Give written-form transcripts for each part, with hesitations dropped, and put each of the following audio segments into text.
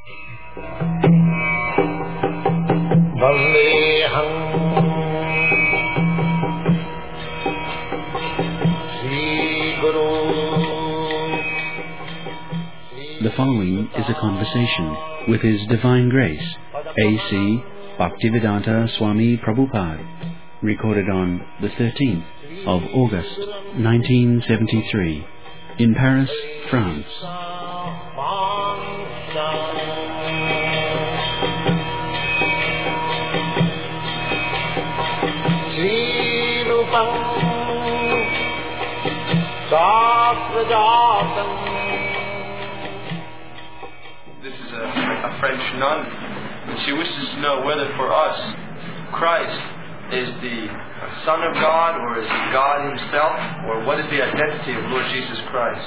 The following is a conversation with His Divine Grace, A.C. Bhaktivedanta Swami Prabhupada, recorded on the 13th of August, 1973, in Paris, France. This is a French nun, and she wishes to know whether for us Christ is the Son of God, or is He God Himself, or what is the identity of Lord Jesus Christ?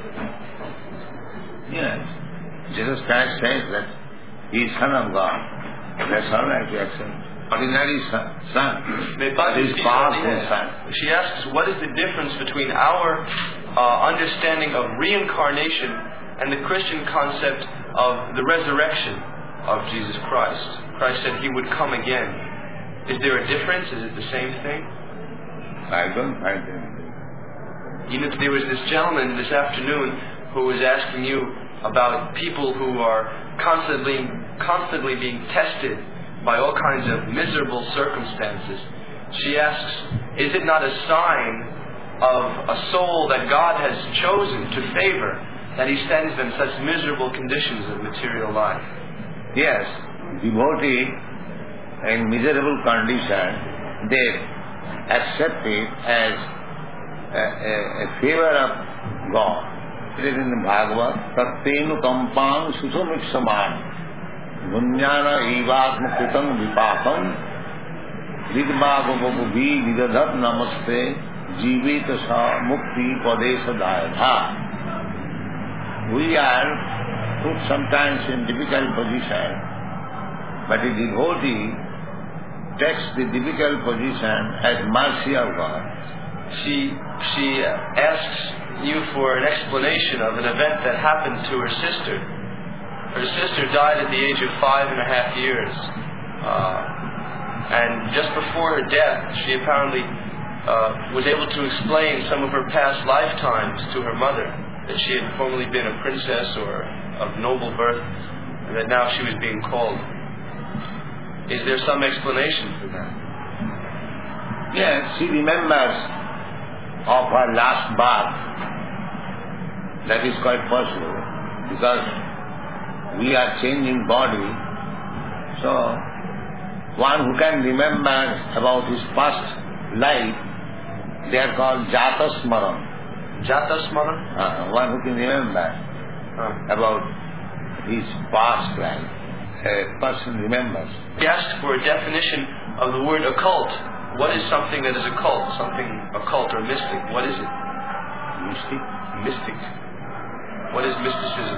Yes, Jesus Christ says that He is Son of God. That's all right to accept. Ordinary Son. His powerful Son. She asks, what is the difference between our understanding of reincarnation and the Christian concept of the resurrection of Jesus Christ? Christ said He would come again. Is there a difference? Is it the same thing? I don't find anything. You know, there was this gentleman this afternoon who was asking you about people who are constantly being tested by all kinds of miserable circumstances. She asks, is it not a sign of a soul that God has chosen to favor, that He sends them such miserable conditions of material life? Yes, devotee in miserable condition, they accept it as a favor of God. It is in the Bhagavad, Tattenu kampang susumiksaman Gunyana evatma kutam vipakam Vidbhagavabubi vidadhat namaste Jivita sa mukti padesa dayatha. We are put sometimes in difficult position, but the devotee takes the difficult position as mercy of God. She asks you for an explanation of an event that happened to her sister. Her sister died at the age of 5.5 years. And just before her death, she apparently was able to explain some of her past lifetimes to her mother, that she had formerly been a princess or of noble birth, and that now she was being called. Is there some explanation for that? Yes, she remembers of her last birth. That is quite possible, because we are changing body. So, one who can remember about his past life, they are called Jatasmaran. Jatasmaran? One who can remember about his past life. A person remembers. He asked for a definition of the word occult. What is something that is occult? Something occult or mystic? What is it? Mystic? Mystic. What is mysticism?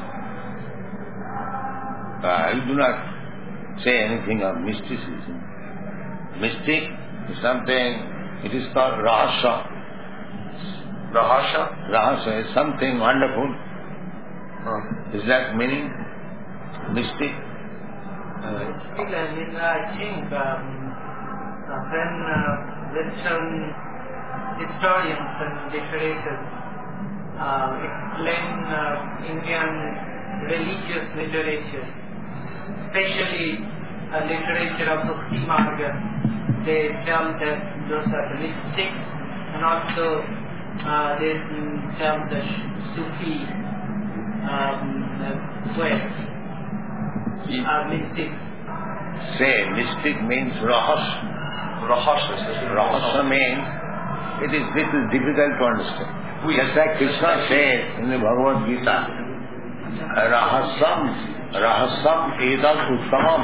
I do not say anything of mysticism. Mystic is something, it is called Rahasya. Rahasya? Rahasya is something wonderful. Is that meaning? Mystic? I think when Western historians and literatures explain Indian religious literature, especially literature of Bhakti Marga, they tell that those are the mystics, and also they tell the Sufi poets are mystics. Say, mystic means Rahasya. Rahasya means it is little difficult to understand. Just like Krishna says in the Bhagavad Gita, Rahasam edad uttamam.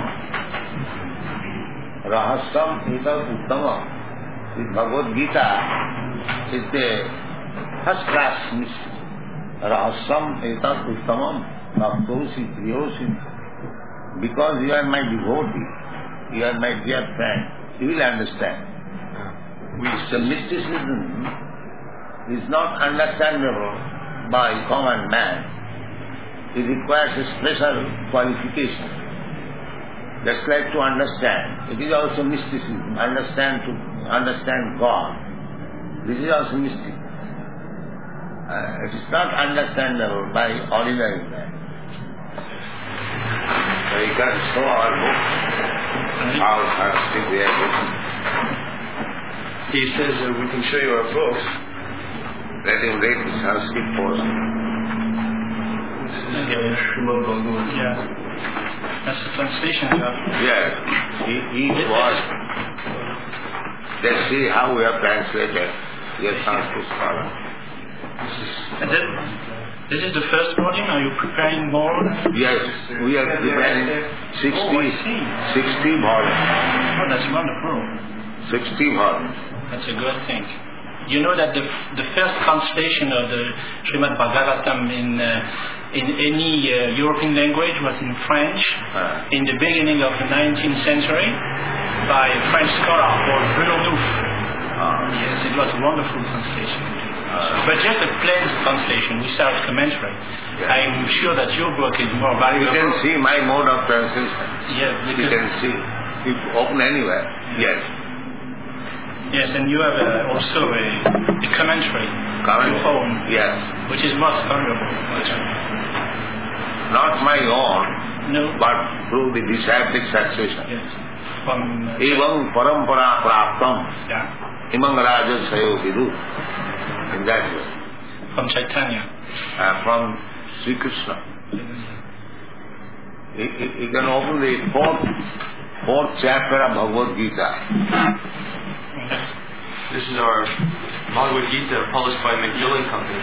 Rahasam edad uttamam. The Bhagavad Gita is the first class mystery. Rahasam edad uttamam. Bhaktosi priyosi. Because you are my devotee, you are my dear friend, you will understand. The mysticism is not understandable by common man. it requires a special qualification. Just like to understand. It is also mysticism. Understand God. This is also mystic. It is not understandable by ordinary man. So you can show our book, how Sanskrit we are written. He says we can show you our book. Let him read the Sanskrit portion. Yeah. That's the translation of Yes, each word. Let's see how we have translated your Sanskrit scholar. And this is the first volume. Are you preparing more? Yes, we are preparing 60 volumes. Oh, that's wonderful. 60 volumes. That's a good thing. You know that the first translation of the Srimad Bhagavatam in any European language was in French in the beginning of the 19th century by a French scholar called Bruno Nouf. Yes, it was a wonderful translation. But just a plain translation without commentary. Yeah. I'm sure that your book is more valuable. You can see my mode of translation. Yes, You can see. If open anywhere. Yes. Yes, and you have also a commentary. Your own. Yes. Which is most valuable. Not my own, No. but through the disciplic succession. Yes. From Evam parampara praptam yeah. imam raja sayo vidu. In that way. From Chaitanya. From Sri Krishna. You can open the fourth chapter of Bhagavad Gita. This is our Bhagavad Gita published by Macmillan Company.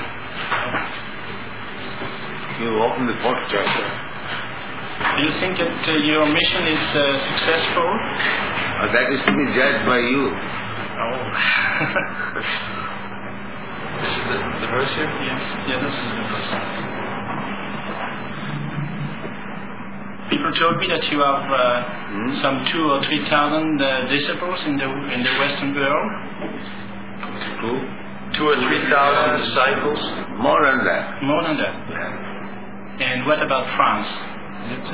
You open the fourth chapter. Do you think that your mission is successful? That is to be judged by you. Oh. This is the verse here? Yes, yeah, this is the verse. People told me that you have some 2,000 or 3,000 disciples in the Western world. 2,000 or 3,000 disciples. More than that. More than that. Yeah. And what about France? Is it?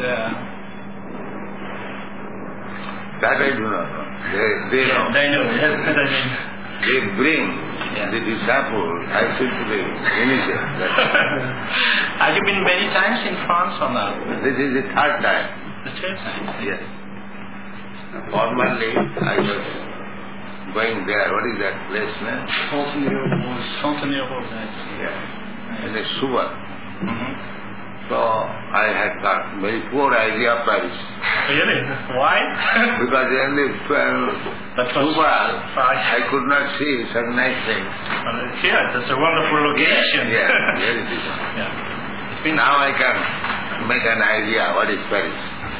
That I do not know. They know. They know. Yes, I mean. They bring the disciple, I said to the initiate. Have you been many times in France or not? This is the third time. The third time? Yes. Formerly, I was going there. What is that place now? Fontenay-aux-Roses. Yeah. In the Suva. Mm-hmm. So I had got very poor idea of Paris. Really? Why? Because in the Suva, I could not see such nice things. Here, that's a wonderful location. Yeah, very different. Yeah. Now I can make an idea what is Paris.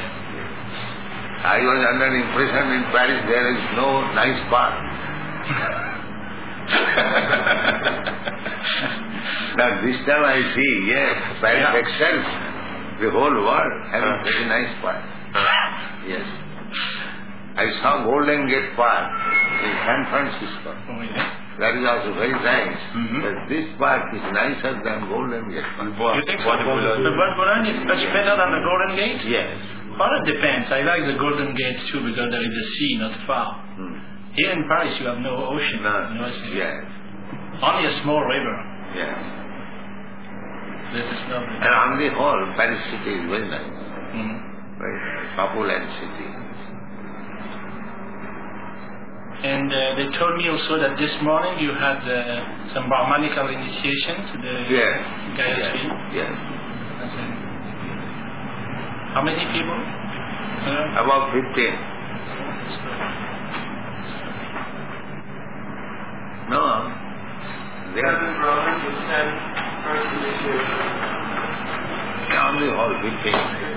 I was under the impression in Paris there is no nice park. Now this time I see, yes, Paris excels. The whole world has a very nice park. Yes. I saw Golden Gate Park in San Francisco. Oh, yeah. That is also very nice. Mm-hmm. But this park is nicer than Golden Gate Park. You think so? The Bois de Boulogne is much better than the Golden Gate? Yes. Well, it depends. I like the Golden Gate too because there is a sea not far. Here in Paris you have no ocean. No. Yes. Only a small river. Yes. This is lovely. And on the whole, Paris city is very nice. Mm-hmm. Very nice. Opulent city. And they told me also that this morning you had some Brahmanical initiation to the Gayatri. Yes. How many people? About 15. No. They are Brahmins with 10 first initiation. on the whole 15.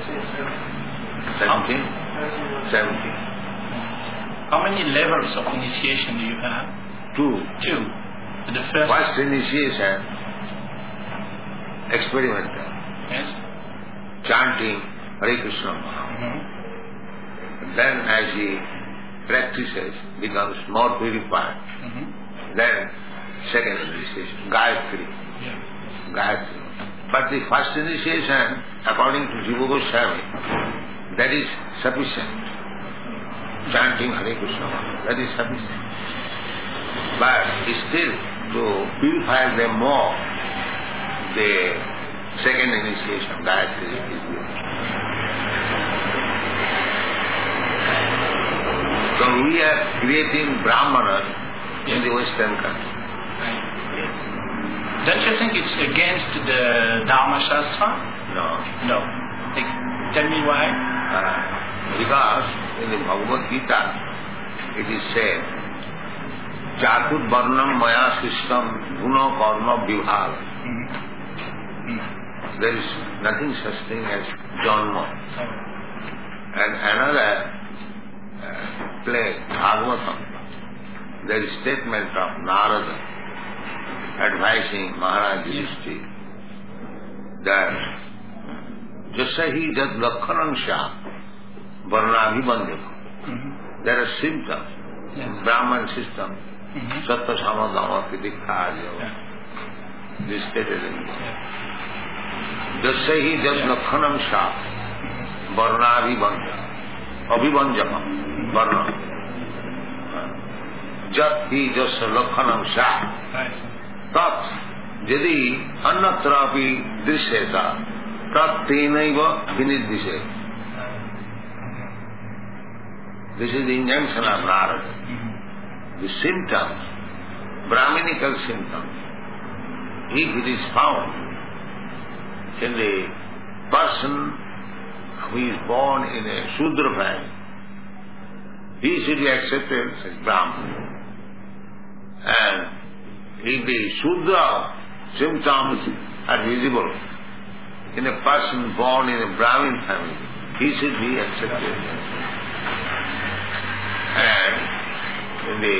17. 17. How many levels of initiation do you have? 2. The first initiation, experimental. Yes. Chanting Hare Krishna. Mm-hmm. Then as he practices, becomes more purified. Mm-hmm. Then second initiation, Gayatri. Yeah. Gayatri. But the first initiation, according to Jiva Goswami, that is sufficient. Chanting Hare Krishna, that is sufficient. But still, to purify them more, the second initiation, Gayatri, is good. So we are creating Brahmanas in the Western country. Don't you think it's against the Dharma Shastra? No. No. Tell me why. Because in the Bhagavad Gita it is said, Chatur Varnam Maya Sistam Guna Karma Vibhaga. There is nothing such thing as Janma. And another play, Bhagavatam, there is statement of Narada advising Maharaj Yudhishthira that Jasahi Jad Lakkanansha Varnabhibandhika. There are symptoms in Brahman system, Sattva Samadhama Dikha Ajava. This stated in Jasahi Jad Lakkanansha Varnabhibandhika. Abhibanjaka Varna. Jat hi Jasa Lakkanansha. Tat yadi annatrapi drishyeta tat tenaiva vinidhishe. This is the injunction of Narada. The symptoms, Brahminical symptoms, if it is found in the person who is born in a Shudra family, he should be accepted as Brahman. And if the Shudra symptoms are visible in a person born in a Brahmin family, he should be accepted. And in the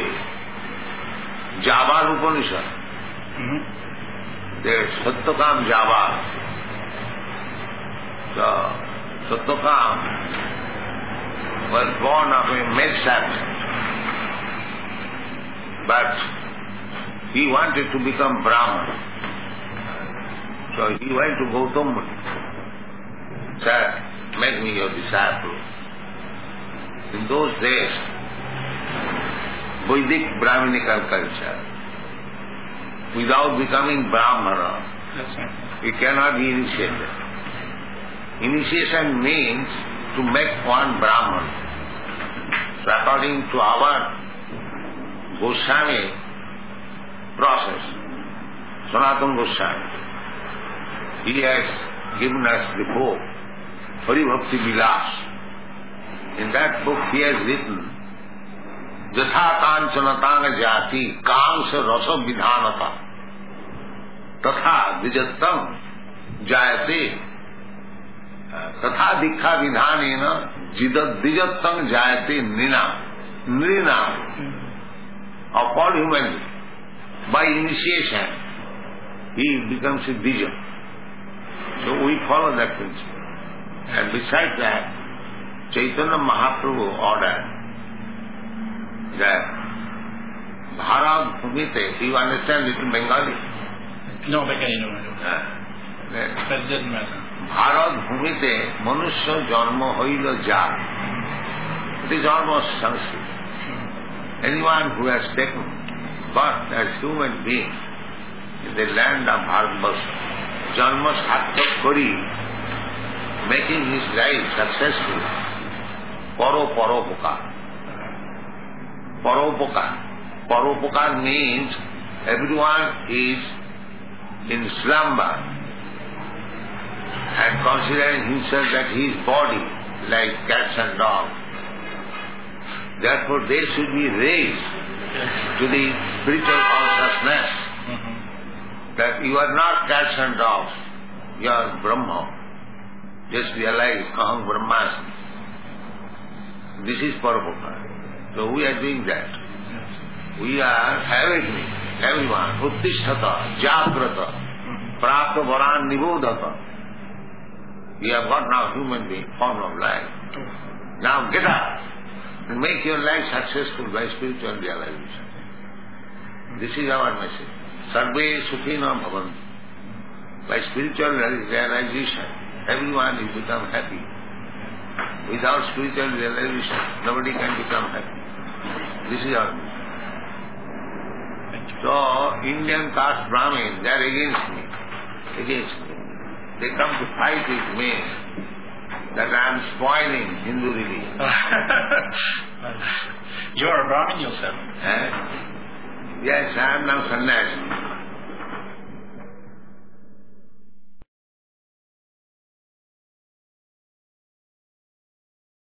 Java Upanishad, there is Satyakam Java. So Satyakam was born of a maid servant, but he wanted to become Brahman. So he went to Gautam Muni. Sir, make me your disciple. In those days, Vedic Brahminical culture, without becoming Brahmana, it cannot be initiated. Initiation means to make one Brahman. So according to our Goswami process, Sanatana Goswami, he has given us the book Hari Bhakti Vilas. In that book he has written Jatha Kanchanatanga Jati Kamsa Rasa Vidhanata Tatha Dijattam Jayate Tatha Dikha Vidhanena Dijattam Jayate Nrina. Of all human beings, by initiation, he becomes a Dija. So we follow that principle. And besides that, Chaitanya Mahaprabhu ordered that Bharat Bhumite, do you understand little Bengali? No, Bengali no. That doesn't matter. Bharat Bhumite Manusya Janma Hoila Ja. It is almost Sanskrit. Anyone who has taken birth as human being in the land of Bharatvarsha, Janma Sattva Kari, making his life successful, Paropokar. Paropokar means everyone is in slumber and considering himself that his body like cats and dogs. Therefore they should be raised to the spiritual consciousness that you are not cats and dogs, you are Brahma. Just realize, Aham Brahmasmi. This is Paropokar. So we are doing that. We are awakening everyone. Uttisthata, Jagrata, Prapta Varan Nibodhata. We have got now human being, form of life. Now get up and make your life successful by spiritual realization. This is our message. Sarve Sukhina Bhavantu. By spiritual realization, everyone will become happy. Without spiritual realization, nobody can become happy. This is our view. So, Indian caste Brahmin, they are against me. They come to fight with me that I am spoiling Hindu religion. You are a Brahmin yourself? Yes, I am now sannyasi.